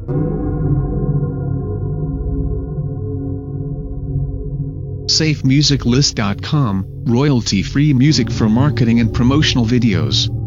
SafeMusicList.com, royalty-free music for marketing and promotional videos.